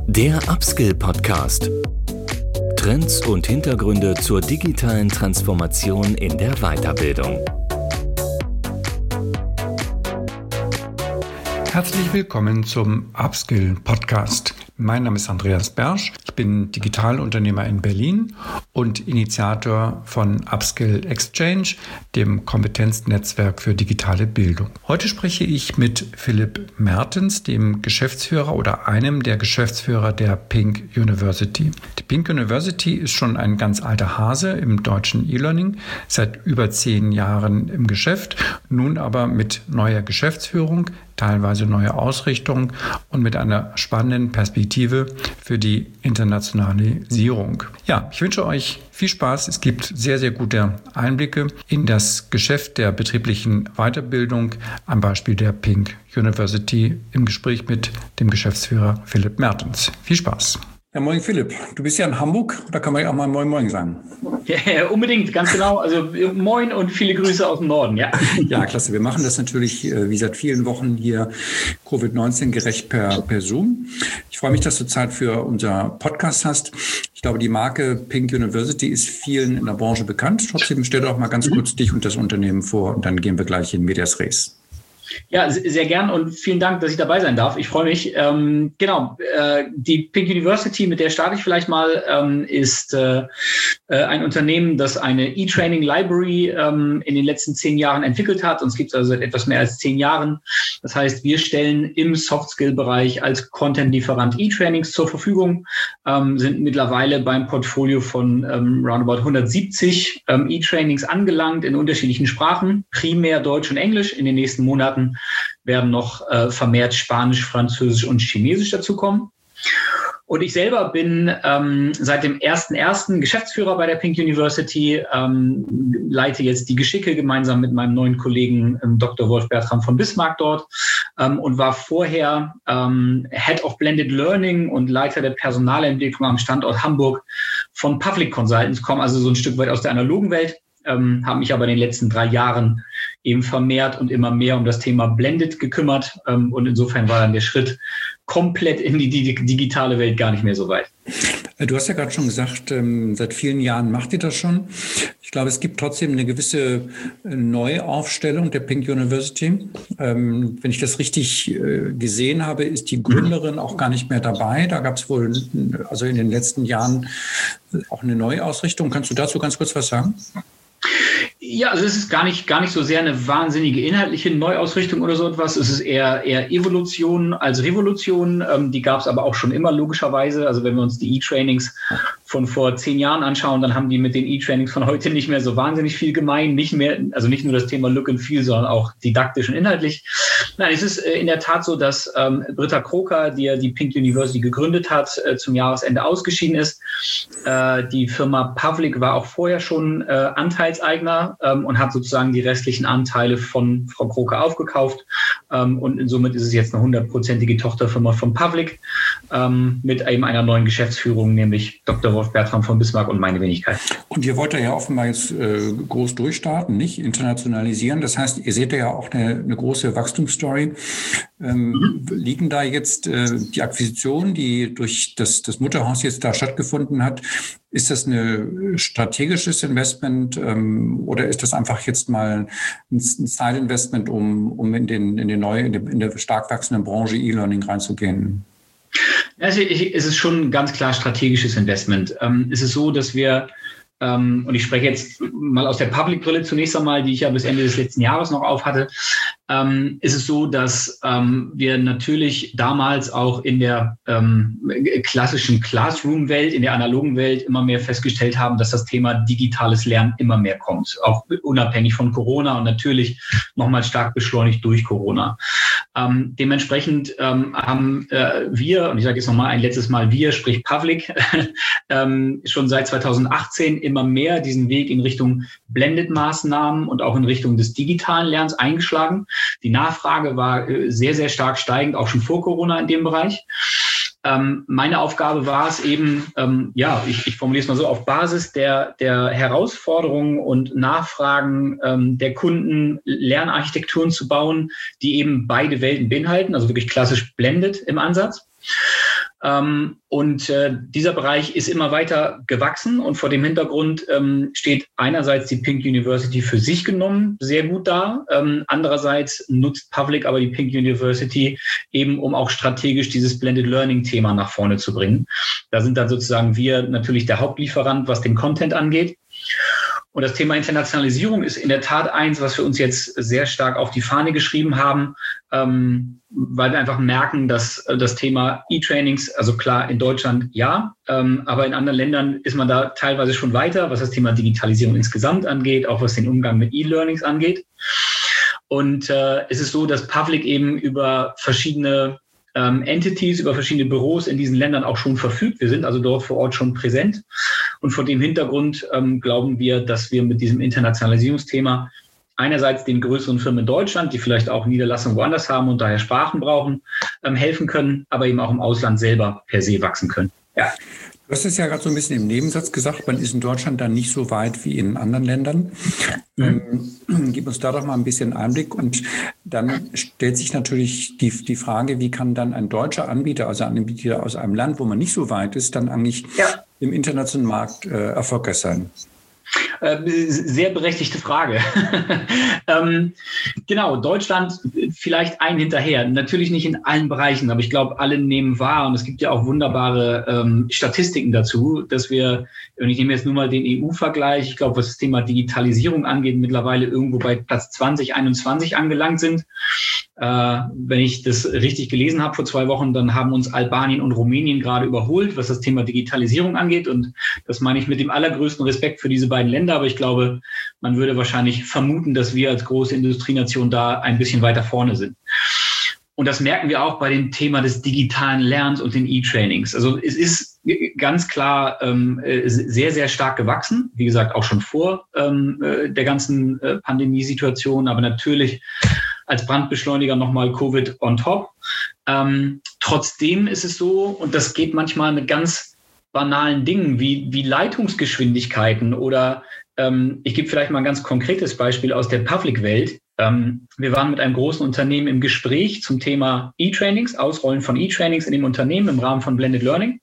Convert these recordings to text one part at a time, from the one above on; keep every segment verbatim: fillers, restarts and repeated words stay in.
Der Upskill-Podcast. Trends und Hintergründe zur digitalen Transformation in der Weiterbildung. Herzlich willkommen zum Upskill-Podcast. Mein Name ist Andreas Bersch. Ich bin Digitalunternehmer in Berlin und Initiator von Upskill Exchange, dem Kompetenznetzwerk für digitale Bildung. Heute spreche ich mit Philipp Mertens, dem Geschäftsführer oder einem der Geschäftsführer der Pink University. Die Pink University ist schon ein ganz alter Hase im deutschen E-Learning, seit über zehn Jahren im Geschäft, nun aber mit neuer Geschäftsführung, teilweise neue Ausrichtung und mit einer spannenden Perspektive für die Internationalisierung. Ja, ich wünsche euch viel Spaß. Es gibt sehr, sehr gute Einblicke in das Geschäft der betrieblichen Weiterbildung am Beispiel der Pink University im Gespräch mit dem Geschäftsführer Philipp Mertens. Viel Spaß. Ja, moin Philipp, du bist ja in Hamburg, da kann man ja auch mal Moin Moin sagen. Ja, ja, unbedingt, ganz genau. Also Moin und viele Grüße aus dem Norden, ja. Ja, klasse. Wir machen das natürlich wie seit vielen Wochen hier Covid neunzehn gerecht per, per Zoom. Ich freue mich, dass du Zeit für unser Podcast hast. Ich glaube, die Marke Pink University ist vielen in der Branche bekannt. Trotzdem stell doch mal ganz kurz dich und das Unternehmen vor und dann gehen wir gleich in Medias Res. Ja, sehr gern und vielen Dank, dass ich dabei sein darf. Ich freue mich. Ähm, genau, äh, die Pink University, mit der starte ich vielleicht mal, ähm, ist äh, ein Unternehmen, das eine E-Training Library ähm, in den letzten zehn Jahren entwickelt hat. Uns gibt es also seit etwas mehr als zehn Jahren. Das heißt, wir stellen im Soft-Skill-Bereich als Content-Lieferant E-Trainings zur Verfügung, ähm, sind mittlerweile beim Portfolio von ähm, roundabout hundertsiebzig ähm, E-Trainings angelangt in unterschiedlichen Sprachen, primär Deutsch und Englisch. In den nächsten Monaten werden noch äh, vermehrt Spanisch, Französisch und Chinesisch dazukommen. Und ich selber bin ähm, seit dem ersten ersten Geschäftsführer bei der Pink University, ähm, leite jetzt die Geschicke gemeinsam mit meinem neuen Kollegen ähm, Doktor Wolf Bertram von Bismarck dort ähm, und war vorher ähm, Head of Blended Learning und Leiter der Personalentwicklung am Standort Hamburg von Public Consultants, komme also so ein Stück weit aus der analogen Welt. Ähm, habe mich aber in den letzten drei Jahren eben vermehrt und immer mehr um das Thema Blended gekümmert. Ähm, und insofern war dann der Schritt komplett in die, die digitale Welt gar nicht mehr so weit. Du hast ja gerade schon gesagt, ähm, seit vielen Jahren macht ihr das schon. Ich glaube, es gibt trotzdem eine gewisse Neuaufstellung der Pink University. Ähm, wenn ich das richtig äh, gesehen habe, ist die Gründerin auch gar nicht mehr dabei. Da gab es wohl also in den letzten Jahren auch eine Neuausrichtung. Kannst du dazu ganz kurz was sagen? Ja, also es ist gar nicht, gar nicht so sehr eine wahnsinnige inhaltliche Neuausrichtung oder so etwas. Es ist eher, eher Evolution als Revolution. Ähm, die gab es aber auch schon immer logischerweise. Also wenn wir uns die E-Trainings von vor zehn Jahren anschauen, dann haben die mit den E-Trainings von heute nicht mehr so wahnsinnig viel gemein. Nicht mehr, also nicht nur das Thema Look and Feel, sondern auch didaktisch und inhaltlich. Nein, es ist äh, in der Tat so, dass ähm, Britta Kroker, die ja die Pink University gegründet hat, äh, zum Jahresende ausgeschieden ist. Äh, die Firma Pavlik war auch vorher schon äh, Anteilseigner ähm, und hat sozusagen die restlichen Anteile von Frau Kroker aufgekauft. Ähm, und somit ist es jetzt eine hundertprozentige Tochterfirma von Pavlik ähm, mit eben einer neuen Geschäftsführung, nämlich Doktor Wolf Bertram von Bismarck und meine Wenigkeit. Und ihr wollt ja offenbar jetzt äh, groß durchstarten, nicht internationalisieren. Das heißt, ihr seht ja auch eine, eine große Wachstumsstory. Ähm, mhm. Liegen da jetzt äh, die Akquisitionen, die durch das, das Mutterhaus jetzt da stattgefunden hat, ist das ein strategisches Investment ähm, oder ist das einfach jetzt mal ein, ein Side-Investment, um, um in, den, in, den neue, in, der, in der stark wachsenden Branche E-Learning reinzugehen? Also ich, es ist schon ein ganz klar strategisches Investment. Ähm, es ist so, dass wir, ähm, und ich spreche jetzt mal aus der Public-Brille zunächst einmal, die ich ja bis Ende des letzten Jahres noch auf hatte, ähm, ist es so, dass ähm, wir natürlich damals auch in der ähm, klassischen Classroom-Welt, in der analogen Welt immer mehr festgestellt haben, dass das Thema digitales Lernen immer mehr kommt, auch unabhängig von Corona und natürlich nochmal stark beschleunigt durch Corona. Ähm, dementsprechend ähm, haben äh, wir, und ich sage jetzt nochmal ein letztes Mal wir, sprich Pavlik, ähm, schon seit zweitausendachtzehn immer mehr diesen Weg in Richtung Blended-Maßnahmen und auch in Richtung des digitalen Lernens eingeschlagen. Die Nachfrage war äh, sehr, sehr stark steigend, auch schon vor Corona in dem Bereich. Ähm, meine Aufgabe war es eben, ähm, ja, ich, ich formuliere es mal so, auf Basis der, der Herausforderungen und Nachfragen ähm, der Kunden Lernarchitekturen zu bauen, die eben beide Welten beinhalten, also wirklich klassisch blended im Ansatz. Ähm, und äh, dieser Bereich ist immer weiter gewachsen und vor dem Hintergrund ähm, steht einerseits die Pink University für sich genommen sehr gut da. Ähm, andererseits nutzt Pavlik aber die Pink University eben, um auch strategisch dieses Blended Learning Thema nach vorne zu bringen. Da sind dann sozusagen wir natürlich der Hauptlieferant, was den Content angeht. Und das Thema Internationalisierung ist in der Tat eins, was wir uns jetzt sehr stark auf die Fahne geschrieben haben, ähm, weil wir einfach merken, dass äh, das Thema E-Trainings, also klar in Deutschland ja, ähm, aber in anderen Ländern ist man da teilweise schon weiter, was das Thema Digitalisierung insgesamt angeht, auch was den Umgang mit E-Learnings angeht. Und äh, es ist so, dass Pavlik eben über verschiedene ähm, Entities, über verschiedene Büros in diesen Ländern auch schon verfügt. Wir sind also dort vor Ort schon präsent. Und vor dem Hintergrund ähm, glauben wir, dass wir mit diesem Internationalisierungsthema einerseits den größeren Firmen in Deutschland, die vielleicht auch Niederlassungen woanders haben und daher Sprachen brauchen, ähm, helfen können, aber eben auch im Ausland selber per se wachsen können. Ja. Du hast es ja gerade so ein bisschen im Nebensatz gesagt, man ist in Deutschland dann nicht so weit wie in anderen Ländern. Mhm. Ähm, gib uns da doch mal ein bisschen Einblick. Und dann stellt sich natürlich die, die Frage, wie kann dann ein deutscher Anbieter, also ein Anbieter aus einem Land, wo man nicht so weit ist, dann eigentlich ja. im internationalen Markt äh, erfolgreich sein? Sehr berechtigte Frage. ähm, genau, Deutschland vielleicht ein hinterher. Natürlich nicht in allen Bereichen, aber ich glaube, alle nehmen wahr. Und es gibt ja auch wunderbare ähm, Statistiken dazu, dass wir, und ich nehme jetzt nur mal den E U-Vergleich, ich glaube, was das Thema Digitalisierung angeht, mittlerweile irgendwo bei Platz zwanzig einundzwanzig angelangt sind. Äh, wenn ich das richtig gelesen habe vor zwei Wochen, dann haben uns Albanien und Rumänien gerade überholt, was das Thema Digitalisierung angeht. Und das meine ich mit dem allergrößten Respekt für diese beiden Länder. Aber ich glaube, man würde wahrscheinlich vermuten, dass wir als große Industrienation da ein bisschen weiter vorne sind. Und das merken wir auch bei dem Thema des digitalen Lernens und den E-Trainings. Also es ist ganz klar ähm, sehr, sehr stark gewachsen. Wie gesagt, auch schon vor ähm, der ganzen äh, Pandemiesituation. Aber natürlich als Brandbeschleuniger nochmal Covid on top. Ähm, trotzdem ist es so, und das geht manchmal mit ganz banalen Dingen wie, wie Leitungsgeschwindigkeiten oder ähm, ich gebe vielleicht mal ein ganz konkretes Beispiel aus der Pavlik-Welt. Ähm, wir waren mit einem großen Unternehmen im Gespräch zum Thema E-Trainings, Ausrollen von E-Trainings in dem Unternehmen im Rahmen von Blended Learning.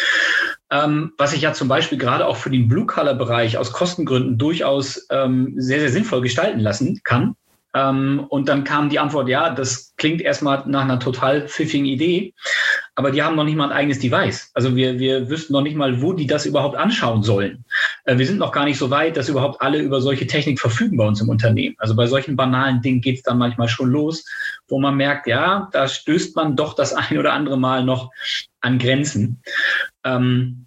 Ähm, was ich ja zum Beispiel gerade auch für den Blue-Color-Bereich aus Kostengründen durchaus ähm, sehr, sehr sinnvoll gestalten lassen kann. Ähm, und dann kam die Antwort, ja, das klingt erstmal nach einer total pfiffigen Idee, aber die haben noch nicht mal ein eigenes Device. Also wir, wir wüssten noch nicht mal, wo die das überhaupt anschauen sollen. Äh, wir sind noch gar nicht so weit, dass überhaupt alle über solche Technik verfügen bei uns im Unternehmen. Also bei solchen banalen Dingen geht es dann manchmal schon los, wo man merkt, ja, da stößt man doch das ein oder andere Mal noch an Grenzen. Ähm,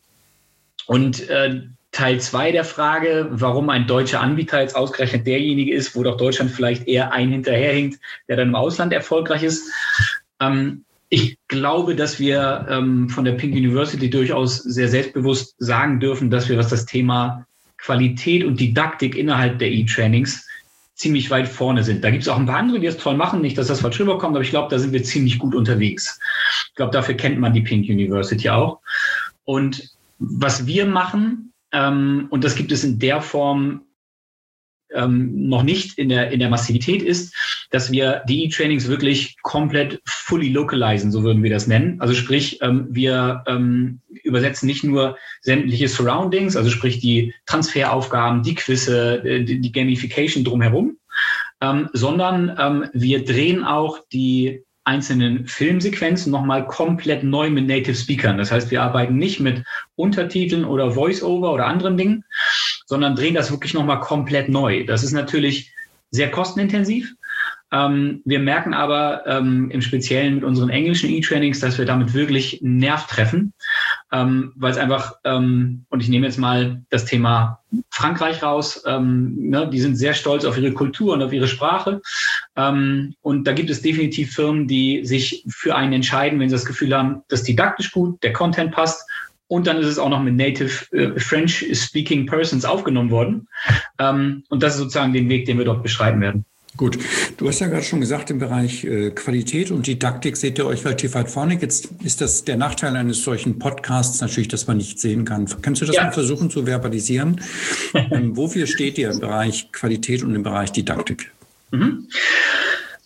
und äh, Teil zwei der Frage, warum ein deutscher Anbieter jetzt ausgerechnet derjenige ist, wo doch Deutschland vielleicht eher ein hinterherhinkt, der dann im Ausland erfolgreich ist. Ähm, ich glaube, dass wir ähm, von der Pink University durchaus sehr selbstbewusst sagen dürfen, dass wir, was das Thema Qualität und Didaktik innerhalb der E-Trainings ziemlich weit vorne sind. Da gibt es auch ein paar andere, die das toll machen, nicht, dass das falsch rüberkommt, aber ich glaube, da sind wir ziemlich gut unterwegs. Ich glaube, dafür kennt man die Pink University auch. Und was wir machen, Ähm, und das gibt es in der Form ähm, noch nicht in der, in der Massivität, ist, dass wir die E-Trainings wirklich komplett fully localisen, so würden wir das nennen. Also sprich, ähm, wir ähm, übersetzen nicht nur sämtliche Surroundings, also sprich die Transferaufgaben, die Quizze, die, die Gamification drumherum, ähm, sondern ähm, wir drehen auch die einzelnen Filmsequenzen nochmal komplett neu mit Native Speakern. Das heißt, wir arbeiten nicht mit Untertiteln oder Voice-Over oder anderen Dingen, sondern drehen das wirklich nochmal komplett neu. Das ist natürlich sehr kostenintensiv. Ähm, wir merken aber ähm, im Speziellen mit unseren englischen E-Trainings, dass wir damit wirklich einen Nerv treffen, ähm, weil es einfach, ähm, und ich nehme jetzt mal das Thema Frankreich raus, ähm, ne, die sind sehr stolz auf ihre Kultur und auf ihre Sprache. Ähm, und da gibt es definitiv Firmen, die sich für einen entscheiden, wenn sie das Gefühl haben, das ist didaktisch gut, der Content passt. Und dann ist es auch noch mit Native äh, French-Speaking Persons aufgenommen worden. Ähm, und das ist sozusagen den Weg, den wir dort beschreiten werden. Gut, du hast ja gerade schon gesagt, im Bereich äh, Qualität und Didaktik seht ihr euch relativ weit vorne. Jetzt ist das der Nachteil eines solchen Podcasts natürlich, dass man nicht sehen kann. Kannst du das ja mal versuchen zu verbalisieren? ähm, wofür steht ihr im Bereich Qualität und im Bereich Didaktik? Mhm.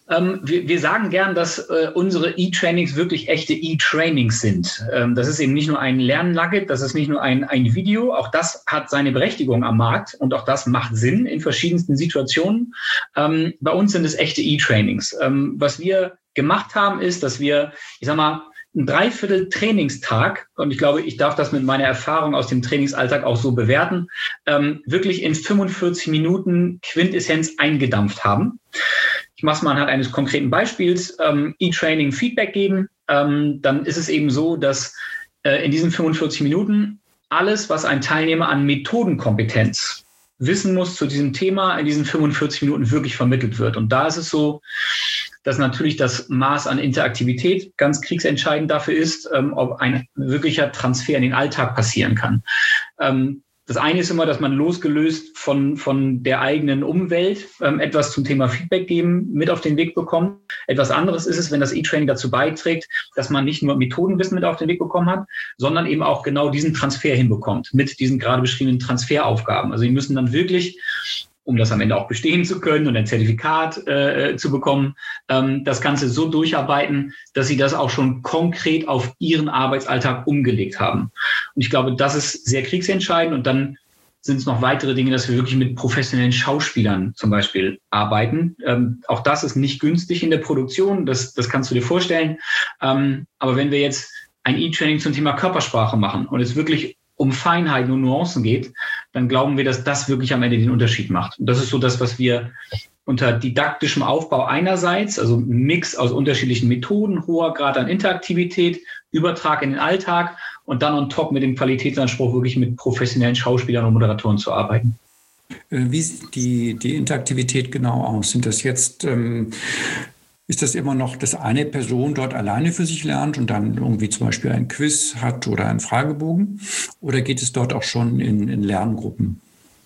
Ähm, wir, wir sagen gern, dass äh, unsere E-Trainings wirklich echte E-Trainings sind. Ähm, das ist eben nicht nur ein Lernnugget, das ist nicht nur ein, ein Video. Auch das hat seine Berechtigung am Markt und auch das macht Sinn in verschiedensten Situationen. Ähm, bei uns sind es echte E-Trainings. Ähm, was wir gemacht haben, ist, dass wir, ich sag mal, ein Dreiviertel Trainingstag, und ich glaube, ich darf das mit meiner Erfahrung aus dem Trainingsalltag auch so bewerten, ähm, wirklich in fünfundvierzig Minuten Quintessenz eingedampft haben. Ich mache es mal anhand eines konkreten Beispiels, ähm, E-Training Feedback geben. Ähm, dann ist es eben so, dass äh, in diesen fünfundvierzig Minuten alles, was ein Teilnehmer an Methodenkompetenz wissen muss zu diesem Thema, in diesen fünfundvierzig Minuten wirklich vermittelt wird. Und da ist es so, dass natürlich das Maß an Interaktivität ganz kriegsentscheidend dafür ist, ähm, ob ein wirklicher Transfer in den Alltag passieren kann. Ähm, das eine ist immer, dass man losgelöst von, von der eigenen Umwelt ähm, etwas zum Thema Feedback geben mit auf den Weg bekommt. Etwas anderes ist es, wenn das E-Training dazu beiträgt, dass man nicht nur Methodenwissen mit auf den Weg bekommen hat, sondern eben auch genau diesen Transfer hinbekommt mit diesen gerade beschriebenen Transferaufgaben. Also die müssen dann wirklich, um das am Ende auch bestehen zu können und ein Zertifikat äh, zu bekommen, ähm, das Ganze so durcharbeiten, dass sie das auch schon konkret auf ihren Arbeitsalltag umgelegt haben. Und ich glaube, das ist sehr kriegsentscheidend. Und dann sind es noch weitere Dinge, dass wir wirklich mit professionellen Schauspielern zum Beispiel arbeiten. Ähm, auch das ist nicht günstig in der Produktion, das, das kannst du dir vorstellen. Ähm, aber wenn wir jetzt ein E-Training zum Thema Körpersprache machen und es wirklich um Feinheiten und Nuancen geht, dann glauben wir, dass das wirklich am Ende den Unterschied macht. Und das ist so das, was wir unter didaktischem Aufbau einerseits, also ein Mix aus unterschiedlichen Methoden, hoher Grad an Interaktivität, Übertrag in den Alltag und dann on top mit dem Qualitätsanspruch, wirklich mit professionellen Schauspielern und Moderatoren zu arbeiten. Wie sieht die, die Interaktivität genau aus? Sind das jetzt... Ähm Ist das immer noch, dass eine Person dort alleine für sich lernt und dann irgendwie zum Beispiel ein Quiz hat oder einen Fragebogen? Oder geht es dort auch schon in, in Lerngruppen?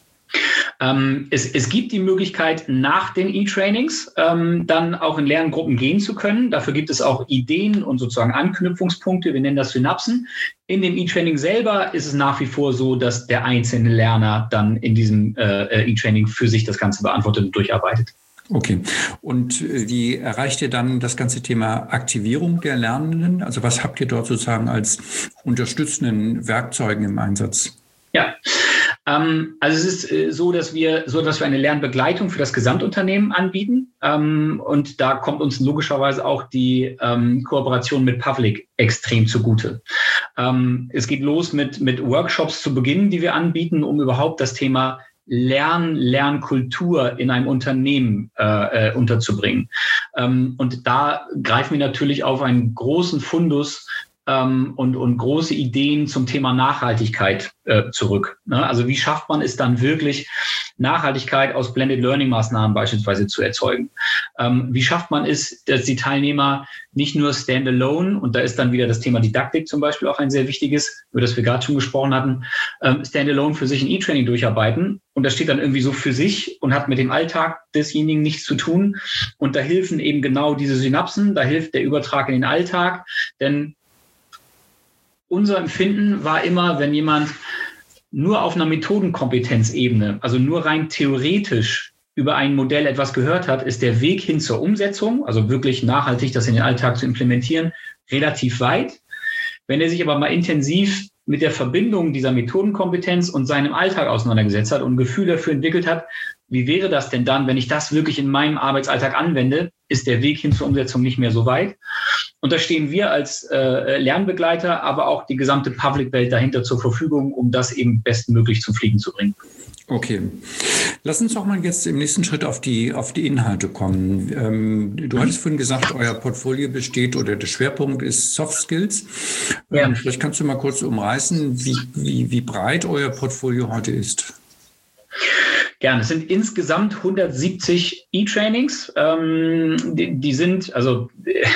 Ähm, es, es gibt die Möglichkeit, nach den E-Trainings ähm, dann auch in Lerngruppen gehen zu können. Dafür gibt es auch Ideen und sozusagen Anknüpfungspunkte. Wir nennen das Synapsen. In dem E-Training selber ist es nach wie vor so, dass der einzelne Lerner dann in diesem äh, E-Training für sich das Ganze beantwortet und durcharbeitet. Okay. Und wie erreicht ihr dann das ganze Thema Aktivierung der Lernenden? Also was habt ihr dort sozusagen als unterstützenden Werkzeugen im Einsatz? Ja, ähm, also es ist äh, so, dass wir so etwas für eine Lernbegleitung für das Gesamtunternehmen anbieten. Ähm, und da kommt uns logischerweise auch die ähm, Kooperation mit Pavlik extrem zugute. Ähm, es geht los mit, mit Workshops zu Beginn, die wir anbieten, um überhaupt das Thema Lern, Lernkultur in einem Unternehmen äh, äh, unterzubringen. Ähm, und da greifen wir natürlich auf einen großen Fundus ähm, und, und große Ideen zum Thema Nachhaltigkeit äh, zurück. Ne? Also wie schafft man es dann wirklich, Nachhaltigkeit aus Blended Learning Maßnahmen beispielsweise zu erzeugen? Ähm, wie schafft man es, dass die Teilnehmer nicht nur standalone, und da ist dann wieder das Thema Didaktik zum Beispiel auch ein sehr wichtiges, über das wir gerade schon gesprochen hatten, ähm, standalone für sich ein E-Training durcharbeiten und das steht dann irgendwie so für sich und hat mit dem Alltag desjenigen nichts zu tun und da helfen eben genau diese Synapsen, da hilft der Übertrag in den Alltag, denn unser Empfinden war immer, wenn jemand nur auf einer Methodenkompetenzebene, also nur rein theoretisch über ein Modell etwas gehört hat, ist der Weg hin zur Umsetzung, also wirklich nachhaltig das in den Alltag zu implementieren, relativ weit. Wenn er sich aber mal intensiv mit der Verbindung dieser Methodenkompetenz und seinem Alltag auseinandergesetzt hat und ein Gefühl dafür entwickelt hat, wie wäre das denn dann, wenn ich das wirklich in meinem Arbeitsalltag anwende, ist der Weg hin zur Umsetzung nicht mehr so weit. Und da stehen wir als äh, Lernbegleiter, aber auch die gesamte Public-Welt dahinter zur Verfügung, um das eben bestmöglich zum Fliegen zu bringen. Okay. Lass uns doch mal jetzt im nächsten Schritt auf die, auf die Inhalte kommen. Ähm, du hattest vorhin gesagt, euer Portfolio besteht oder der Schwerpunkt ist Soft Skills. Ja. Ähm, vielleicht kannst du mal kurz umreißen, wie, wie, wie breit euer Portfolio heute ist. Gerne. Es sind insgesamt hundertsiebzig E-Trainings. Ähm, die, die sind also äh,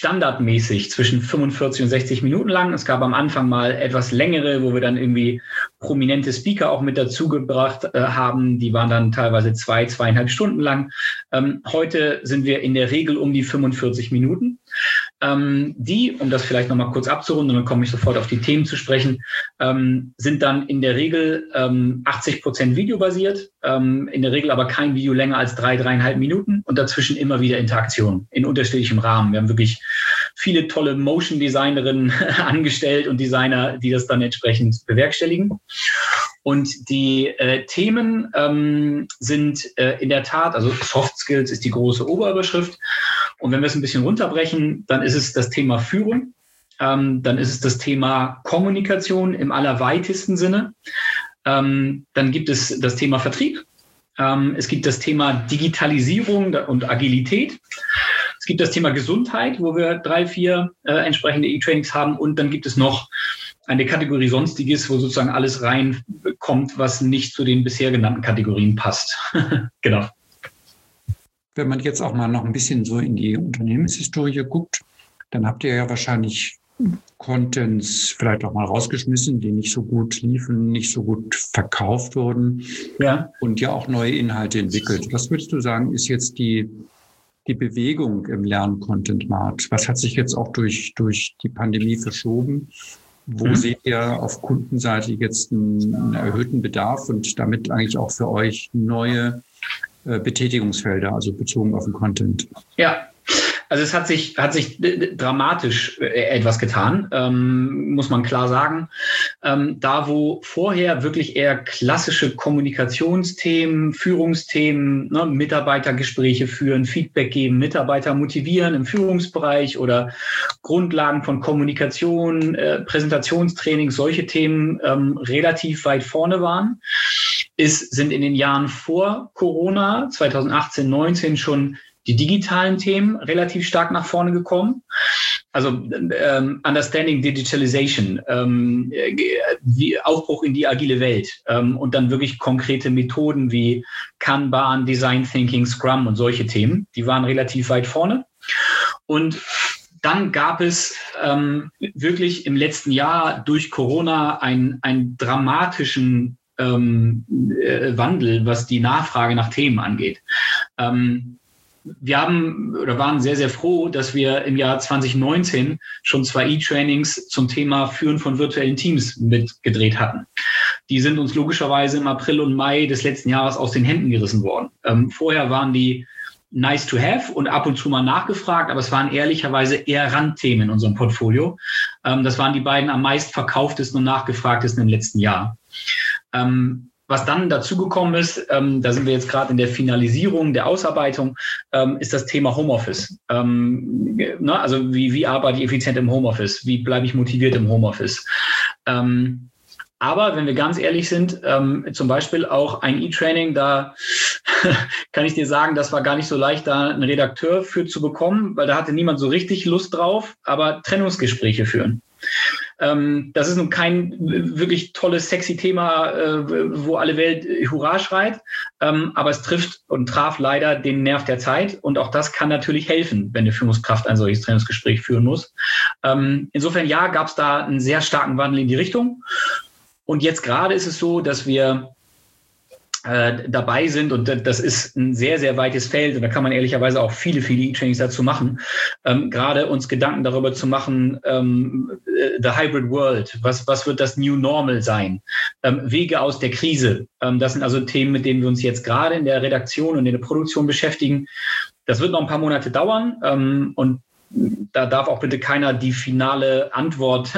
standardmäßig zwischen fünfundvierzig und sechzig Minuten lang. Es gab am Anfang mal etwas längere, wo wir dann irgendwie prominente Speaker auch mit dazu gebracht äh, haben. Die waren dann teilweise zwei, zweieinhalb Stunden lang. Ähm, heute sind wir in der Regel um die fünfundvierzig Minuten. Ähm, die, um das vielleicht nochmal kurz abzurunden, und dann komme ich sofort auf die Themen zu sprechen, ähm, sind dann in der Regel ähm, achtzig Prozent videobasiert, ähm, in der Regel aber kein Video länger als drei, dreieinhalb Minuten und dazwischen immer wieder Interaktion in unterschiedlichem Rahmen. Wir haben wirklich viele tolle Motion-Designerinnen angestellt und Designer, die das dann entsprechend bewerkstelligen. Und die äh, Themen ähm, sind äh, in der Tat, also Soft Skills ist die große Oberüberschrift. Und wenn wir es ein bisschen runterbrechen, dann ist es das Thema Führung, ähm, dann ist es das Thema Kommunikation im allerweitesten Sinne. Ähm, dann gibt es das Thema Vertrieb. Ähm, es gibt das Thema Digitalisierung und Agilität. Es gibt das Thema Gesundheit, wo wir drei, vier äh, entsprechende E-Trainings haben. Und dann gibt es noch eine Kategorie Sonstiges, wo sozusagen alles reinkommt, was nicht zu den bisher genannten Kategorien passt. Genau. Wenn man jetzt auch mal noch ein bisschen so in die Unternehmenshistorie guckt, dann habt ihr ja wahrscheinlich Contents vielleicht auch mal rausgeschmissen, die nicht so gut liefen, nicht so gut verkauft wurden, ja, und ja auch neue Inhalte entwickelt. Was würdest du sagen, ist jetzt die, die Bewegung im Lern-Content-Markt? Was hat sich jetzt auch durch, durch die Pandemie verschoben? Wo mhm. seht ihr auf Kundenseite jetzt einen, einen erhöhten Bedarf und damit eigentlich auch für euch neue äh, Betätigungsfelder, also bezogen auf den Content? Ja, also es hat sich, hat sich dramatisch etwas getan, ähm, muss man klar sagen. Ähm, da, wo vorher wirklich eher klassische Kommunikationsthemen, Führungsthemen, ne, Mitarbeitergespräche führen, Feedback geben, Mitarbeiter motivieren im Führungsbereich oder Grundlagen von Kommunikation, äh, Präsentationstraining, solche Themen ähm, relativ weit vorne waren, ist, sind in den Jahren vor Corona, zweitausendachtzehn, neunzehn schon die digitalen Themen relativ stark nach vorne gekommen. Also ähm, Understanding Digitalization, ähm, wie Aufbruch in die agile Welt ähm, und dann wirklich konkrete Methoden wie Kanban, Design Thinking, Scrum und solche Themen, die waren relativ weit vorne. Und dann gab es ähm, wirklich im letzten Jahr durch Corona einen, einen dramatischen ähm, äh, Wandel, was die Nachfrage nach Themen angeht. Ähm, Wir haben oder waren sehr, sehr froh, dass wir im Jahr zwanzig neunzehn schon zwei E-Trainings zum Thema Führen von virtuellen Teams mitgedreht hatten. Die sind uns logischerweise im April und Mai des letzten Jahres aus den Händen gerissen worden. Ähm, vorher waren die nice to have und ab und zu mal nachgefragt, aber es waren ehrlicherweise eher Randthemen in unserem Portfolio. Ähm, das waren die beiden am meist verkauftesten und nachgefragtesten im letzten Jahr. Ähm, Was dann dazugekommen ist, ähm, da sind wir jetzt gerade in der Finalisierung der Ausarbeitung, ähm, ist das Thema Homeoffice. Ähm, ne, also wie, wie arbeite ich effizient im Homeoffice? Wie bleibe ich motiviert im Homeoffice? Ähm, aber wenn wir ganz ehrlich sind, ähm, zum Beispiel auch ein E-Training, da kann ich dir sagen, das war gar nicht so leicht, da einen Redakteur für zu bekommen, weil da hatte niemand so richtig Lust drauf, aber Trennungsgespräche führen. Ähm, das ist nun kein wirklich tolles, sexy Thema, äh, wo alle Welt Hurra schreit, ähm, aber es trifft und traf leider den Nerv der Zeit und auch das kann natürlich helfen, wenn eine Führungskraft ein solches Trainingsgespräch führen muss. Ähm, insofern ja, gab es da einen sehr starken Wandel in die Richtung und jetzt gerade ist es so, dass wir dabei sind und das ist ein sehr, sehr weites Feld und da kann man ehrlicherweise auch viele, viele E-Trainings dazu machen. Ähm, gerade uns Gedanken darüber zu machen, ähm, the hybrid world, was, was wird das New Normal sein? Ähm, Wege aus der Krise. Ähm, das sind also Themen, mit denen wir uns jetzt gerade in der Redaktion und in der Produktion beschäftigen. Das wird noch ein paar Monate dauern ähm, und da darf auch bitte keiner die finale Antwort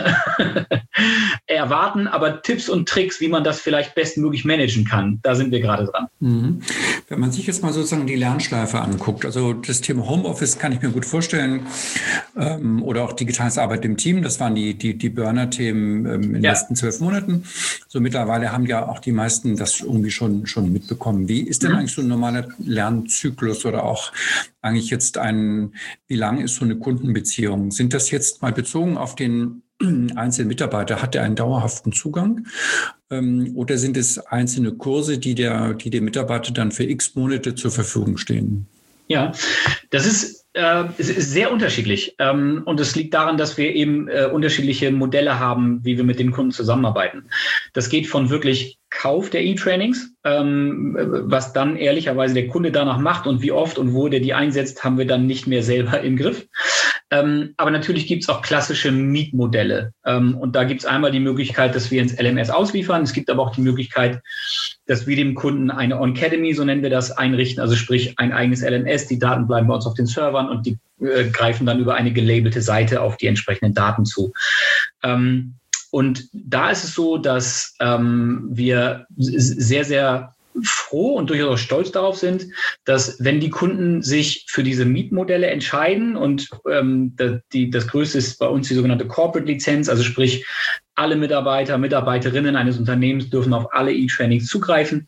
erwarten, aber Tipps und Tricks, wie man das vielleicht bestmöglich managen kann, da sind wir gerade dran. Mhm. Wenn man sich jetzt mal sozusagen die Lernschleife anguckt, also das Thema Homeoffice kann ich mir gut vorstellen ähm, oder auch digitales Arbeiten im Team, das waren die, die, die Burner-Themen ähm, in den ja. letzten zwölf Monaten. So mittlerweile haben ja auch die meisten das irgendwie schon, schon mitbekommen. Wie ist denn mhm. eigentlich so ein normaler Lernzyklus oder auch eigentlich jetzt ein, wie lang ist so eine Kundenbeziehung? Sind das jetzt mal bezogen auf den einzelnen Mitarbeiter? Hat er einen dauerhaften Zugang? Ähm, oder sind es einzelne Kurse, die der, die dem Mitarbeiter dann für x Monate zur Verfügung stehen? Ja, das ist Äh, es ist sehr unterschiedlich. Ähm, und es liegt daran, dass wir eben äh, unterschiedliche Modelle haben, wie wir mit den Kunden zusammenarbeiten. Das geht von wirklich Kauf der E-Trainings, ähm, was dann ehrlicherweise der Kunde danach macht und wie oft und wo der die einsetzt, haben wir dann nicht mehr selber im Griff. Ähm, aber natürlich gibt es auch klassische Mietmodelle. Ähm, und da gibt es einmal die Möglichkeit, dass wir ins L M S ausliefern. Es gibt aber auch die Möglichkeit, dass wir dem Kunden eine On-Academy, so nennen wir das, einrichten. Also sprich ein eigenes L M S. Die Daten bleiben bei uns auf den Servern und die äh, greifen dann über eine gelabelte Seite auf die entsprechenden Daten zu. Ähm, und da ist es so, dass ähm, wir sehr, sehr froh und durchaus auch stolz darauf sind, dass wenn die Kunden sich für diese Mietmodelle entscheiden und ähm, die, das Größte ist bei uns die sogenannte Corporate-Lizenz, also sprich alle Mitarbeiter, Mitarbeiterinnen eines Unternehmens dürfen auf alle E-Trainings zugreifen,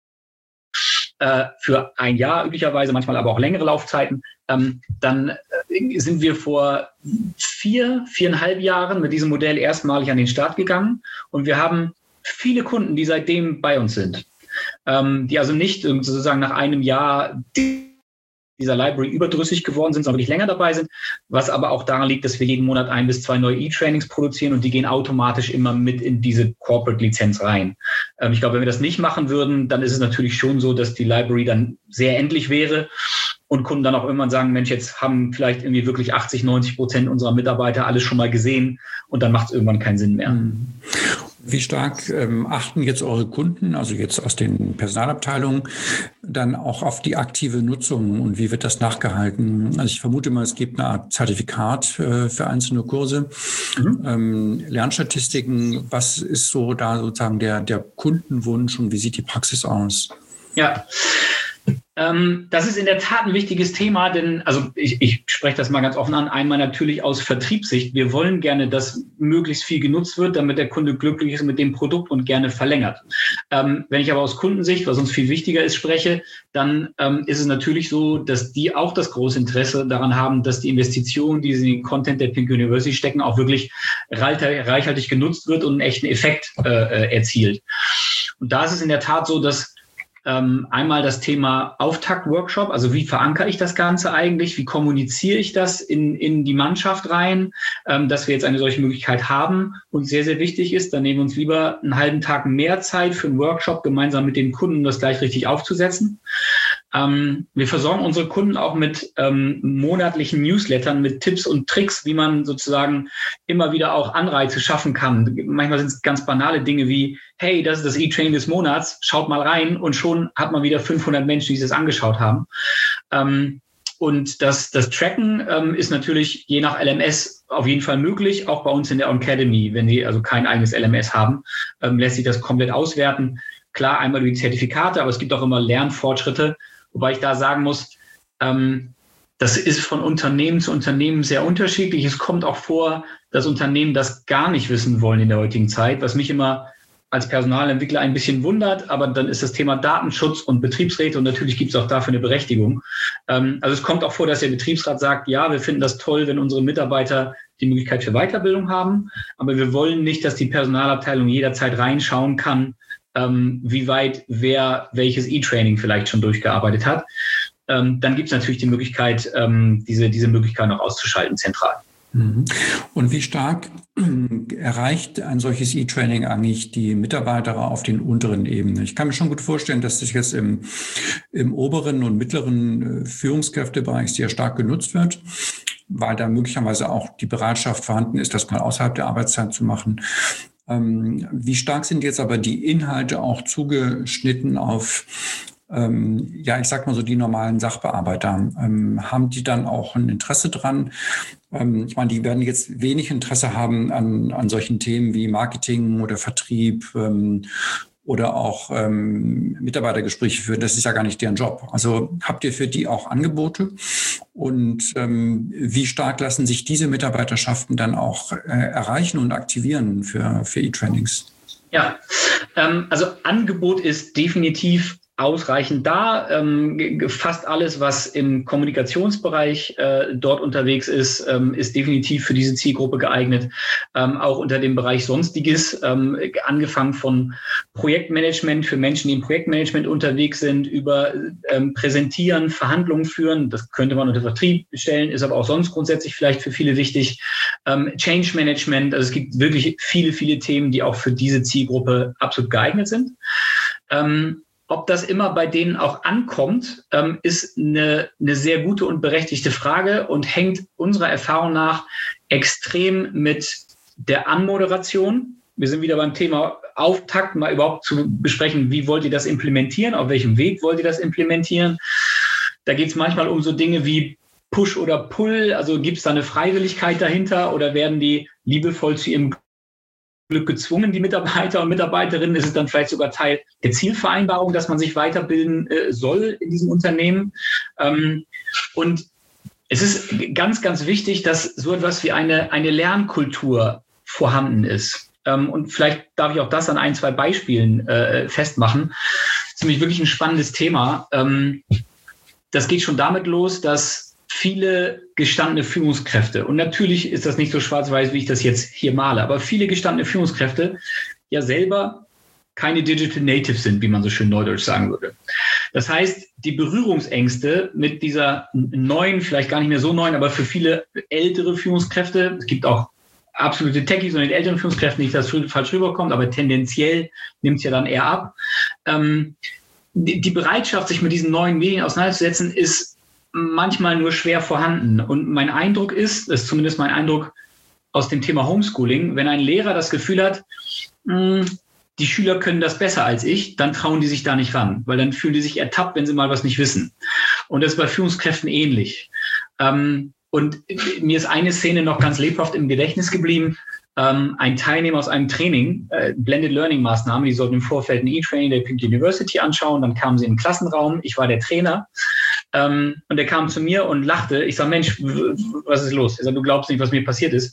äh, für ein Jahr üblicherweise, manchmal aber auch längere Laufzeiten, ähm, dann äh, sind wir vor vier, viereinhalb Jahren mit diesem Modell erstmalig an den Start gegangen und wir haben viele Kunden, die seitdem bei uns sind. Ähm, die also nicht sozusagen nach einem Jahr dieser Library überdrüssig geworden sind, sondern wirklich länger dabei sind, was aber auch daran liegt, dass wir jeden Monat ein bis zwei neue E-Trainings produzieren und die gehen automatisch immer mit in diese Corporate-Lizenz rein. Ähm, ich glaube, wenn wir das nicht machen würden, dann ist es natürlich schon so, dass die Library dann sehr endlich wäre und Kunden dann auch irgendwann sagen, Mensch, jetzt haben vielleicht irgendwie wirklich achtzig, neunzig Prozent unserer Mitarbeiter alles schon mal gesehen und dann macht es irgendwann keinen Sinn mehr. Wie stark ähm, achten jetzt eure Kunden, also jetzt aus den Personalabteilungen, dann auch auf die aktive Nutzung und wie wird das nachgehalten? Also ich vermute mal, es gibt eine Art Zertifikat äh, für einzelne Kurse, mhm. ähm, Lernstatistiken. Was ist so da sozusagen der, der Kundenwunsch und wie sieht die Praxis aus? Ja, ähm, das ist in der Tat ein wichtiges Thema, denn also ich, ich spreche das mal ganz offen an, einmal natürlich aus Vertriebssicht. Wir wollen gerne, dass möglichst viel genutzt wird, damit der Kunde glücklich ist mit dem Produkt und gerne verlängert. Ähm, wenn ich aber aus Kundensicht, was uns viel wichtiger ist, spreche, dann ähm, ist es natürlich so, dass die auch das große Interesse daran haben, dass die Investition, die sie in den Content der Pink University stecken, auch wirklich reichhaltig genutzt wird und einen echten Effekt äh, erzielt. Und da ist es in der Tat so, dass Ähm, einmal das Thema Auftakt-Workshop, also wie verankere ich das Ganze eigentlich, wie kommuniziere ich das in, in die Mannschaft rein, ähm, dass wir jetzt eine solche Möglichkeit haben und sehr, sehr wichtig ist, dann nehmen wir uns lieber einen halben Tag mehr Zeit für einen Workshop gemeinsam mit dem Kunden, um das gleich richtig aufzusetzen. Ähm, wir versorgen unsere Kunden auch mit ähm, monatlichen Newslettern, mit Tipps und Tricks, wie man sozusagen immer wieder auch Anreize schaffen kann. Manchmal sind es ganz banale Dinge wie, hey, das ist das E-Training des Monats, schaut mal rein und schon hat man wieder fünfhundert Menschen, die sich das angeschaut haben. Ähm, und das, das Tracken ähm, ist natürlich je nach L M S auf jeden Fall möglich, auch bei uns in der On-Academy, wenn die also kein eigenes L M S haben, ähm, lässt sich das komplett auswerten. Klar, einmal über die Zertifikate, aber es gibt auch immer Lernfortschritte. Wobei ich da sagen muss, ähm, das ist von Unternehmen zu Unternehmen sehr unterschiedlich. Es kommt auch vor, dass Unternehmen das gar nicht wissen wollen in der heutigen Zeit, was mich immer als Personalentwickler ein bisschen wundert. Aber dann ist das Thema Datenschutz und Betriebsräte und natürlich gibt es auch dafür eine Berechtigung. Ähm, also es kommt auch vor, dass der Betriebsrat sagt, ja, wir finden das toll, wenn unsere Mitarbeiter die Möglichkeit für Weiterbildung haben. Aber wir wollen nicht, dass die Personalabteilung jederzeit reinschauen kann, Ähm, wie weit wer welches E-Training vielleicht schon durchgearbeitet hat. Ähm, dann gibt es natürlich die Möglichkeit, ähm, diese, diese Möglichkeit noch auszuschalten zentral. Und wie stark erreicht ein solches E-Training eigentlich die Mitarbeiter auf den unteren Ebenen? Ich kann mir schon gut vorstellen, dass das jetzt im, im oberen und mittleren Führungskräftebereich sehr stark genutzt wird, weil da möglicherweise auch die Bereitschaft vorhanden ist, das mal außerhalb der Arbeitszeit zu machen. Wie stark sind jetzt aber die Inhalte auch zugeschnitten auf, ähm, ja, ich sag mal so die normalen Sachbearbeiter? Ähm, haben die dann auch ein Interesse dran? Ähm, ich meine, die werden jetzt wenig Interesse haben an, an solchen Themen wie Marketing oder Vertrieb ähm, oder auch ähm, Mitarbeitergespräche führen. Das ist ja gar nicht deren Job. Also habt ihr für die auch Angebote? Und ähm, wie stark lassen sich diese Mitarbeiterschaften dann auch äh, erreichen und aktivieren für, für E-Trainings? Ja, ähm, also Angebot ist definitiv ausreichend da. Ähm, fast alles, was im Kommunikationsbereich äh, dort unterwegs ist, ähm, ist definitiv für diese Zielgruppe geeignet. Ähm, auch unter dem Bereich Sonstiges, ähm, angefangen von Projektmanagement für Menschen, die im Projektmanagement unterwegs sind, über ähm, Präsentieren, Verhandlungen führen. Das könnte man unter Vertrieb stellen, ist aber auch sonst grundsätzlich vielleicht für viele wichtig. Ähm, Change Management, also es gibt wirklich viele, viele Themen, die auch für diese Zielgruppe absolut geeignet sind. Ähm, Ob das immer bei denen auch ankommt, ähm, ist eine, eine sehr gute und berechtigte Frage und hängt unserer Erfahrung nach extrem mit der Anmoderation. Wir sind wieder beim Thema Auftakt, mal überhaupt zu besprechen, wie wollt ihr das implementieren, auf welchem Weg wollt ihr das implementieren. Da geht es manchmal um so Dinge wie Push oder Pull, also gibt es da eine Freiwilligkeit dahinter oder werden die liebevoll zu ihrem Glück gezwungen, die Mitarbeiter und Mitarbeiterinnen? Ist es dann vielleicht sogar Teil der Zielvereinbarung, dass man sich weiterbilden äh, soll in diesem Unternehmen? Ähm, und es ist ganz, ganz wichtig, dass so etwas wie eine, eine Lernkultur vorhanden ist. Ähm, und vielleicht darf ich auch das an ein, zwei Beispielen äh, festmachen. Das ist nämlich wirklich ein spannendes Thema. Ähm, das geht schon damit los, dass viele gestandene Führungskräfte, und natürlich ist das nicht so schwarz-weiß, wie ich das jetzt hier male, aber viele gestandene Führungskräfte ja selber keine Digital Natives sind, wie man so schön neudeutsch sagen würde. Das heißt, die Berührungsängste mit dieser neuen, vielleicht gar nicht mehr so neuen, aber für viele ältere Führungskräfte, es gibt auch absolute Techies und den älteren Führungskräften, nicht, dass das falsch rüberkommt, aber tendenziell nimmt es ja dann eher ab. Ähm, die, die Bereitschaft, sich mit diesen neuen Medien auseinanderzusetzen, ist manchmal nur schwer vorhanden. Und mein Eindruck ist, das ist zumindest mein Eindruck aus dem Thema Homeschooling, wenn ein Lehrer das Gefühl hat, mh, die Schüler können das besser als ich, dann trauen die sich da nicht ran, weil dann fühlen die sich ertappt, wenn sie mal was nicht wissen. Und das ist bei Führungskräften ähnlich. Ähm, und mir ist eine Szene noch ganz lebhaft im Gedächtnis geblieben. Ähm, ein Teilnehmer aus einem Training, äh, Blended Learning Maßnahme, die sollten im Vorfeld ein E-Training der Pink University anschauen, dann kamen sie in den Klassenraum, ich war der Trainer. Ähm, und der kam zu mir und lachte. Ich sage, Mensch, was ist los? Er sagt, du glaubst nicht, was mir passiert ist.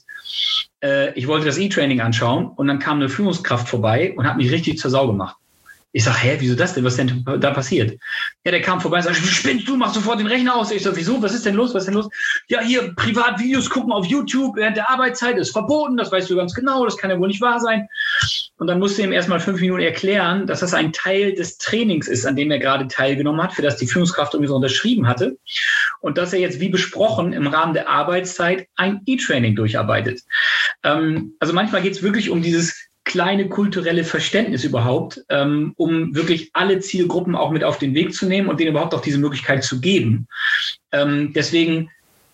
Äh, ich wollte das E-Training anschauen und dann kam eine Führungskraft vorbei und hat mich richtig zur Sau gemacht. Ich sage, hä, wieso das denn? Was denn da passiert? Ja, der kam vorbei und sagt, spinnst du, mach sofort den Rechner aus. Ich sage, wieso? Was ist denn los? Was ist denn los? Ja, hier, Privatvideos gucken auf YouTube während der Arbeitszeit ist verboten. Das weißt du ganz genau. Das kann ja wohl nicht wahr sein. Und dann musste ihm erstmal fünf Minuten erklären, dass das ein Teil des Trainings ist, an dem er gerade teilgenommen hat, für das die Führungskraft irgendwie so unterschrieben hatte. Und dass er jetzt, wie besprochen, im Rahmen der Arbeitszeit ein E-Training durcharbeitet. Ähm, also manchmal geht es wirklich um dieses kleine kulturelle Verständnis überhaupt, ähm, um wirklich alle Zielgruppen auch mit auf den Weg zu nehmen und denen überhaupt auch diese Möglichkeit zu geben. Ähm, deswegen,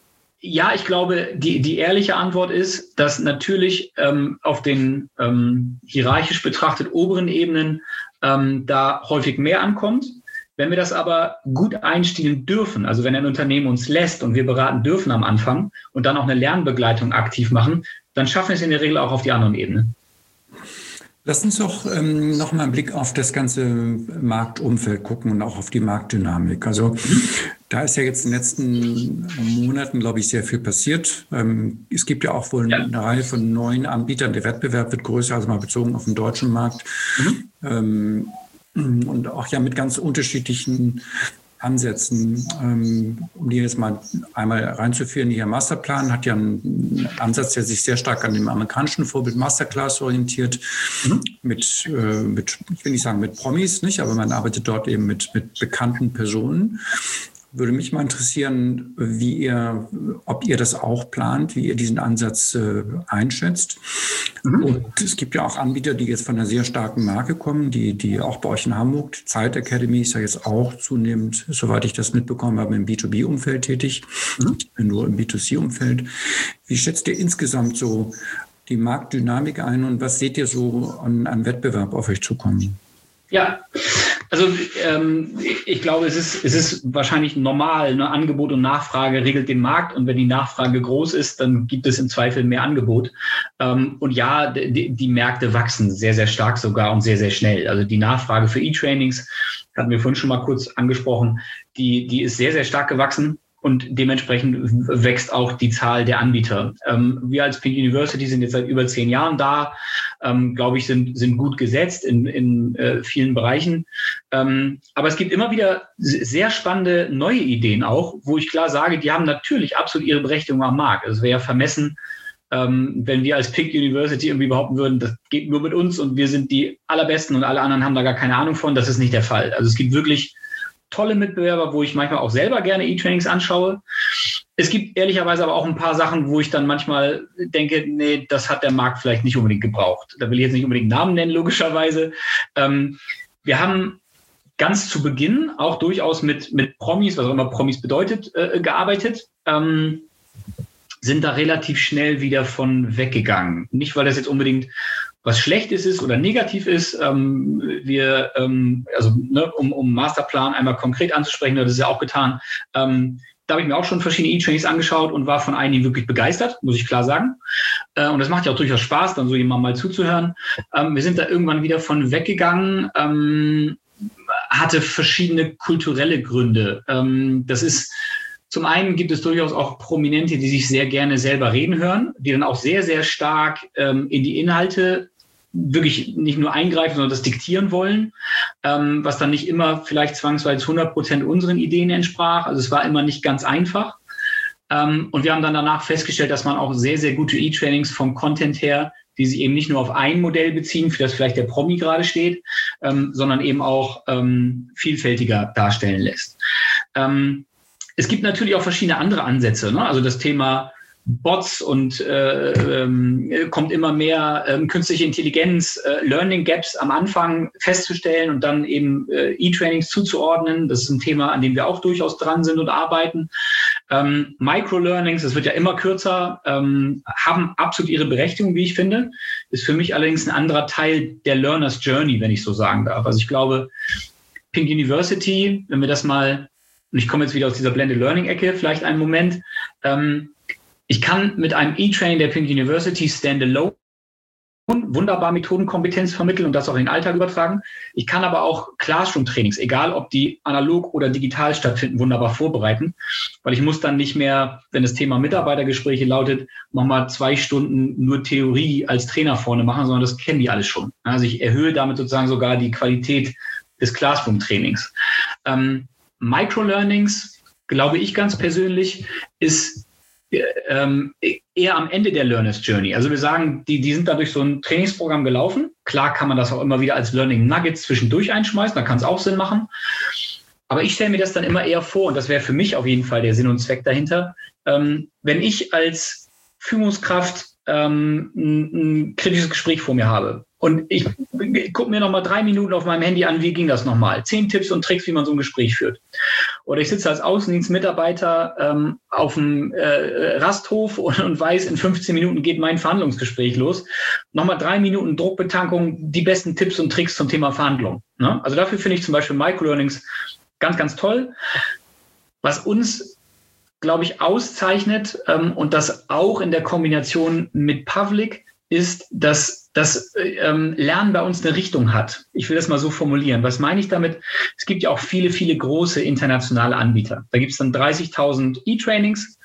ja, ich glaube, die, die ehrliche Antwort ist, dass natürlich ähm, auf den ähm, hierarchisch betrachtet oberen Ebenen ähm, da häufig mehr ankommt. Wenn wir das aber gut einstellen dürfen, also wenn ein Unternehmen uns lässt und wir beraten dürfen am Anfang und dann auch eine Lernbegleitung aktiv machen, dann schaffen wir es in der Regel auch auf die anderen Ebenen. Lass uns doch ähm, noch mal einen Blick auf das ganze Marktumfeld gucken und auch auf die Marktdynamik. Also mhm. da ist ja jetzt in den letzten Monaten, glaube ich, sehr viel passiert. Ähm, es gibt ja auch wohl ja. eine Reihe von neuen Anbietern. Der Wettbewerb wird größer, also mal bezogen auf den deutschen Markt. Mhm. Ähm, und auch ja mit ganz unterschiedlichen Ansätzen, um die jetzt mal einmal reinzuführen. Hier Masterplan hat ja einen Ansatz, der sich sehr stark an dem amerikanischen Vorbild Masterclass orientiert, mhm. mit, mit, ich will nicht sagen mit Promis, nicht, aber man arbeitet dort eben mit, mit bekannten Personen. Würde mich mal interessieren, wie ihr, ob ihr das auch plant, wie ihr diesen Ansatz äh, einschätzt. Mhm. Und es gibt ja auch Anbieter, die jetzt von einer sehr starken Marke kommen, die, die auch bei euch in Hamburg, die Zeit Academy ist ja jetzt auch zunehmend, soweit ich das mitbekommen habe, im B zwei B-Umfeld tätig, mhm. nur im B zwei C-Umfeld. Wie schätzt ihr insgesamt so die Marktdynamik ein und was seht ihr so an, an Wettbewerb auf euch zukommen? Ja, also ähm, ich glaube, es ist, es ist wahrscheinlich normal, ne? Angebot und Nachfrage regelt den Markt und wenn die Nachfrage groß ist, dann gibt es im Zweifel mehr Angebot. Ähm, und ja, die, die Märkte wachsen sehr, sehr stark sogar und sehr, sehr schnell. Also die Nachfrage für E-Trainings, hatten wir vorhin schon mal kurz angesprochen, die, die ist sehr, sehr stark gewachsen. Und dementsprechend wächst auch die Zahl der Anbieter. Ähm, wir als Pink University sind jetzt seit über zehn Jahren da, ähm, glaube ich, sind, sind gut gesetzt in, in äh, vielen Bereichen. Ähm, aber es gibt immer wieder sehr spannende neue Ideen auch, wo ich klar sage, die haben natürlich absolut ihre Berechtigung am Markt. Also es wäre ja vermessen, ähm, wenn wir als Pink University irgendwie behaupten würden, das geht nur mit uns und wir sind die Allerbesten und alle anderen haben da gar keine Ahnung von. Das ist nicht der Fall. Also es gibt wirklich tolle Mitbewerber, wo ich manchmal auch selber gerne E-Trainings anschaue. Es gibt ehrlicherweise aber auch ein paar Sachen, wo ich dann manchmal denke, nee, das hat der Markt vielleicht nicht unbedingt gebraucht. Da will ich jetzt nicht unbedingt Namen nennen, logischerweise. Ähm, wir haben ganz zu Beginn auch durchaus mit, mit Promis, was auch immer Promis bedeutet, äh, gearbeitet. Ähm, sind da relativ schnell wieder von weggegangen. Nicht, weil das jetzt unbedingt was Schlechtes ist oder negativ ist. Ähm, wir, ähm, also ne, um, um Masterplan einmal konkret anzusprechen, das ist ja auch getan. Ähm, da habe ich mir auch schon verschiedene E-Trainings angeschaut und war von einigen wirklich begeistert, muss ich klar sagen. Äh, und das macht ja auch durchaus Spaß, dann so jemandem mal zuzuhören. Ähm, wir sind da irgendwann wieder von weggegangen, ähm, hatte verschiedene kulturelle Gründe. Ähm, das ist Zum einen gibt es durchaus auch Prominente, die sich sehr gerne selber reden hören, die dann auch sehr, sehr stark ähm, in die Inhalte wirklich nicht nur eingreifen, sondern das diktieren wollen, ähm, was dann nicht immer vielleicht zwangsweise hundert Prozent unseren Ideen entsprach. Also es war immer nicht ganz einfach. Ähm, und wir haben dann danach festgestellt, dass man auch sehr, sehr gute E-Trainings vom Content her, die sich eben nicht nur auf ein Modell beziehen, für das vielleicht der Promi gerade steht, ähm, sondern eben auch ähm, vielfältiger darstellen lässt. Ähm, es gibt natürlich auch verschiedene andere Ansätze, ne? Also das Thema Bots und äh, ähm, kommt immer mehr ähm, künstliche Intelligenz, äh, Learning Gaps am Anfang festzustellen und dann eben äh, E-Trainings zuzuordnen. Das ist ein Thema, an dem wir auch durchaus dran sind und arbeiten. Ähm, Microlearnings, das wird ja immer kürzer, ähm, haben absolut ihre Berechtigung, wie ich finde. Ist für mich allerdings ein anderer Teil der Learner's Journey, wenn ich so sagen darf. Also ich glaube, Pink University, wenn wir das mal, und ich komme jetzt wieder aus dieser Blended Learning-Ecke, vielleicht einen Moment, ähm, ich kann mit einem E-Training der Pink University standalone wunderbar Methodenkompetenz vermitteln und das auch in den Alltag übertragen. Ich kann aber auch Classroom-Trainings, egal ob die analog oder digital stattfinden, wunderbar vorbereiten, weil ich muss dann nicht mehr, wenn das Thema Mitarbeitergespräche lautet, nochmal zwei Stunden nur Theorie als Trainer vorne machen, sondern das kennen die alles schon. Also ich erhöhe damit sozusagen sogar die Qualität des Classroom-Trainings. Ähm, Microlearnings, glaube ich ganz persönlich, ist Ähm, eher am Ende der Learner's Journey. Also wir sagen, die, die sind da durch so ein Trainingsprogramm gelaufen. Klar kann man das auch immer wieder als Learning Nuggets zwischendurch einschmeißen, da kann es auch Sinn machen. Aber ich stelle mir das dann immer eher vor, und das wäre für mich auf jeden Fall der Sinn und Zweck dahinter, ähm, wenn ich als Führungskraft ähm, ein, ein kritisches Gespräch vor mir habe und ich, ich gucke mir noch mal drei Minuten auf meinem Handy an, wie ging das nochmal? Zehn Tipps und Tricks, wie man so ein Gespräch führt. Oder ich sitze als Außendienstmitarbeiter ähm, auf dem äh, Rasthof und, und weiß, in fünfzehn Minuten geht mein Verhandlungsgespräch los. Nochmal drei Minuten Druckbetankung, die besten Tipps und Tricks zum Thema Verhandlung. Ne? Also dafür finde ich zum Beispiel Microlearnings ganz, ganz toll. Was uns, glaube ich, auszeichnet ähm, und das auch in der Kombination mit Pavlik ist, dass das ähm, Lernen bei uns eine Richtung hat. Ich will das mal so formulieren. Was meine ich damit? Es gibt ja auch viele, viele große internationale Anbieter. Da gibt es dann dreißigtausend E-Trainings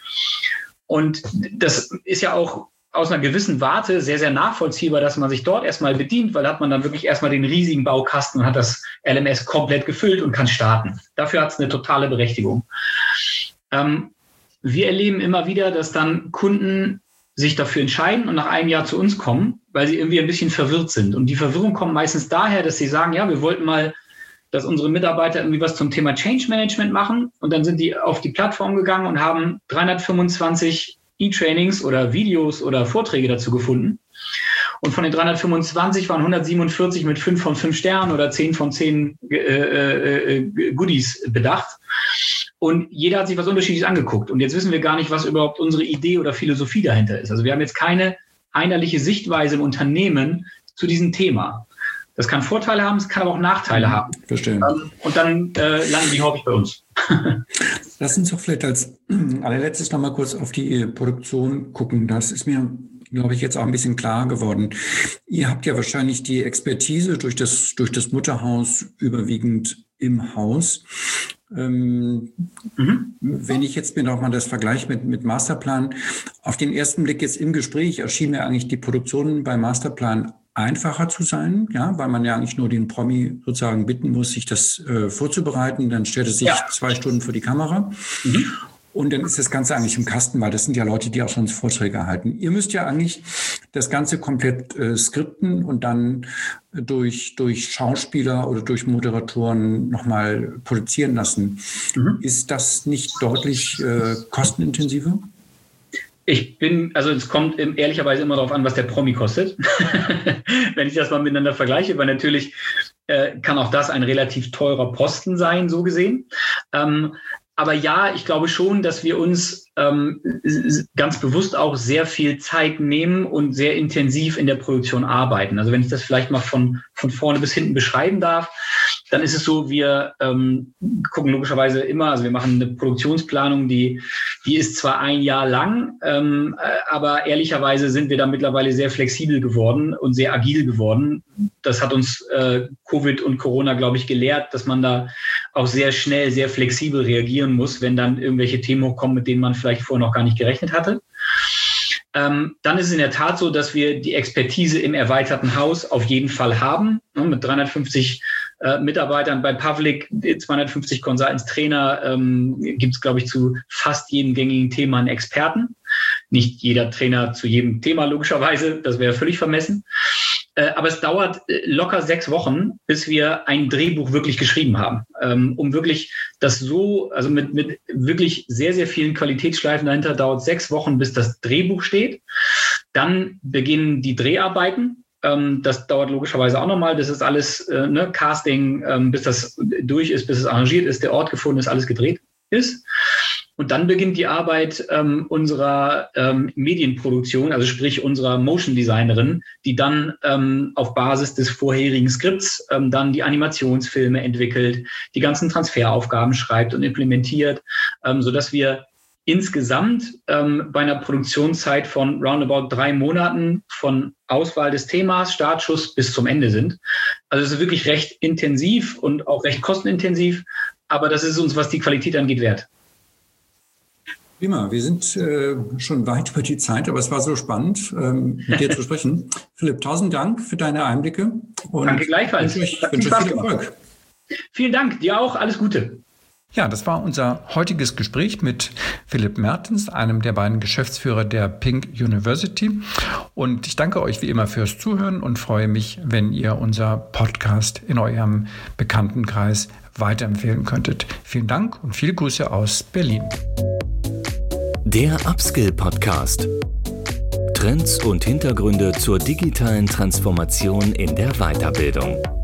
und das ist ja auch aus einer gewissen Warte sehr, sehr nachvollziehbar, dass man sich dort erstmal bedient, weil da hat man dann wirklich erstmal den riesigen Baukasten und hat das L M S komplett gefüllt und kann starten. Dafür hat es eine totale Berechtigung. Ähm, wir erleben immer wieder, dass dann Kunden sich dafür entscheiden und nach einem Jahr zu uns kommen, weil sie irgendwie ein bisschen verwirrt sind. Und die Verwirrung kommt meistens daher, dass sie sagen, ja, wir wollten mal, dass unsere Mitarbeiter irgendwie was zum Thema Change Management machen. Und dann sind die auf die Plattform gegangen und haben dreihundertfünfundzwanzig E-Trainings oder Videos oder Vorträge dazu gefunden. Und von den dreihundertfünfundzwanzig waren hundertsiebenundvierzig mit fünf von fünf Sternen oder zehn von zehn äh, äh, Goodies bedacht. Und jeder hat sich was Unterschiedliches angeguckt. Und jetzt wissen wir gar nicht, was überhaupt unsere Idee oder Philosophie dahinter ist. Also wir haben jetzt keine einheitliche Sichtweise im Unternehmen zu diesem Thema. Das kann Vorteile haben, es kann aber auch Nachteile haben. Verstehen. Und dann äh, landen die häufig bei uns. Lass uns doch vielleicht als allerletztes noch mal kurz auf die Produktion gucken. Das ist mir, glaube ich, jetzt auch ein bisschen klar geworden. Ihr habt ja wahrscheinlich die Expertise durch das, durch das Mutterhaus überwiegend im Haus. Ähm, mhm. Wenn ich jetzt mir noch mal das Vergleich mit, mit Masterplan, auf den ersten Blick jetzt im Gespräch erschien mir eigentlich die Produktion bei Masterplan einfacher zu sein, ja, weil man ja eigentlich nur den Promi sozusagen bitten muss, sich das äh, vorzubereiten. Dann stellt es sich ja. zwei Stunden vor die Kamera. Mhm. Und dann ist das Ganze eigentlich im Kasten, weil das sind ja Leute, die auch schon Vorträge halten. Ihr müsst ja eigentlich das Ganze komplett äh, skripten und dann durch, durch Schauspieler oder durch Moderatoren nochmal produzieren lassen. Mhm. Ist das nicht deutlich äh, kostenintensiver? Ich bin, also es kommt ehrlicherweise immer darauf an, was der Promi kostet, wenn ich das mal miteinander vergleiche, weil natürlich äh, kann auch das ein relativ teurer Posten sein, so gesehen. Ähm, Aber ja, ich glaube schon, dass wir uns ähm, ganz bewusst auch sehr viel Zeit nehmen und sehr intensiv in der Produktion arbeiten. Also wenn ich das vielleicht mal von, von vorne bis hinten beschreiben darf, dann ist es so, wir ähm, gucken logischerweise immer, also wir machen eine Produktionsplanung, die, die ist zwar ein Jahr lang, ähm, aber ehrlicherweise sind wir da mittlerweile sehr flexibel geworden und sehr agil geworden. Das hat uns äh, Covid und Corona, glaube ich, gelehrt, dass man da auch sehr schnell, sehr flexibel reagieren muss, wenn dann irgendwelche Themen hochkommen, mit denen man vielleicht vorher noch gar nicht gerechnet hatte. Ähm, dann ist es in der Tat so, dass wir die Expertise im erweiterten Haus auf jeden Fall haben. Ne, mit dreihundertfünfzig äh, Mitarbeitern bei Public, zweihundertfünfzig Consultants, Trainer, ähm, gibt es, glaube ich, zu fast jedem gängigen Thema einen Experten. Nicht jeder Trainer zu jedem Thema, logischerweise, das wäre völlig vermessen. Äh, aber es dauert äh, locker sechs Wochen, bis wir ein Drehbuch wirklich geschrieben haben, ähm, um wirklich das so, also mit, mit wirklich sehr, sehr vielen Qualitätsschleifen dahinter, dauert sechs Wochen, bis das Drehbuch steht. Dann beginnen die Dreharbeiten. Ähm, das dauert logischerweise auch nochmal. Das ist alles äh, ne, Casting, ähm, bis das durch ist, bis es arrangiert ist, der Ort gefunden ist, alles gedreht ist. Und dann beginnt die Arbeit ähm, unserer ähm, Medienproduktion, also sprich unserer Motion Designerin, die dann ähm, auf Basis des vorherigen Skripts ähm, dann die Animationsfilme entwickelt, die ganzen Transferaufgaben schreibt und implementiert, ähm, sodass wir insgesamt ähm, bei einer Produktionszeit von roundabout drei Monaten von Auswahl des Themas, Startschuss bis zum Ende sind. Also es ist wirklich recht intensiv und auch recht kostenintensiv, aber das ist uns, was die Qualität angeht, wert. Prima, wir sind äh, schon weit über die Zeit, aber es war so spannend, ähm, mit dir zu sprechen. Philipp, tausend Dank für deine Einblicke. Und danke gleichfalls. Ich wünsche euch viel Erfolg. Vielen Dank, dir auch, alles Gute. Ja, das war unser heutiges Gespräch mit Philipp Mertens, einem der beiden Geschäftsführer der Pink University. Und ich danke euch wie immer fürs Zuhören und freue mich, wenn ihr unser Podcast in eurem Bekanntenkreis weiterempfehlen könntet. Vielen Dank und viele Grüße aus Berlin. Der Upskill Podcast. Trends und Hintergründe zur digitalen Transformation in der Weiterbildung.